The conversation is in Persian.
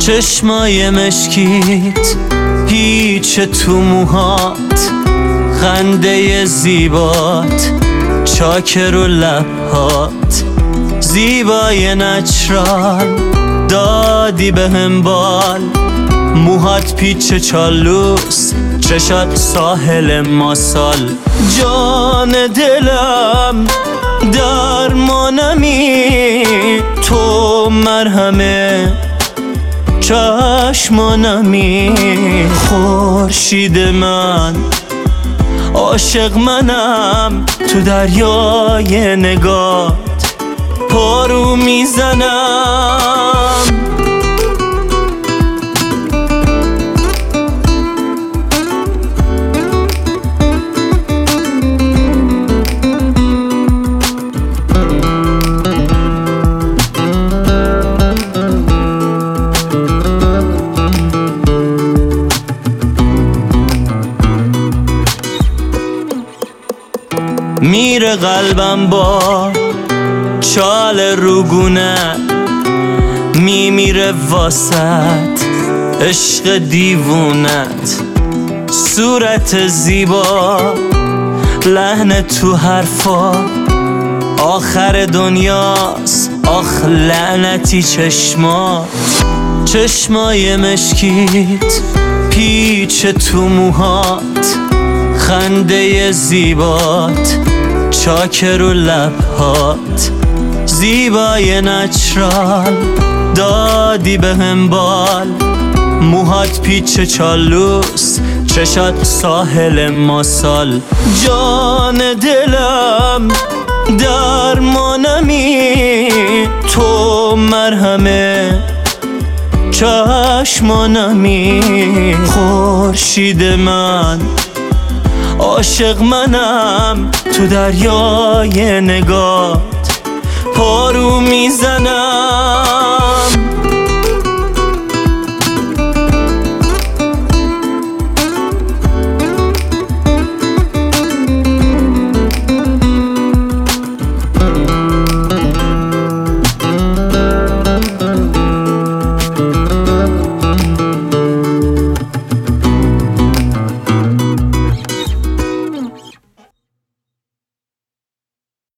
چشمای مشکیت، پیچ تو موهات، خنده زیبات، چاکر و لبهات، زیبای نچرال دادی به هم بال، موهات پیچ چالوس، چشات ساحل ماسال. جان دلم درمانمی، تو مرهمه چشمانمی. خورشید من عاشق منم، تو دریای نگات پارو میزنم. میره قلبم با چال روگونه، میمیره واسط عشق دیوونت. صورت زیبا، لحن تو حرفا، آخر دنیاست آخ لعنتی چشمات. چشمای مشکیت، پیچ تو موهات، خنده زیبات، چاکر و لبهات، زیبای نچرال دادی به هم بال، موهات پیچ چالوس، چشات ساحل ماسال. جان دلم درمانمی، تو مرهمه چشمانمی. خورشید من عاشق منم، تو دریای نگات پارو میزنم.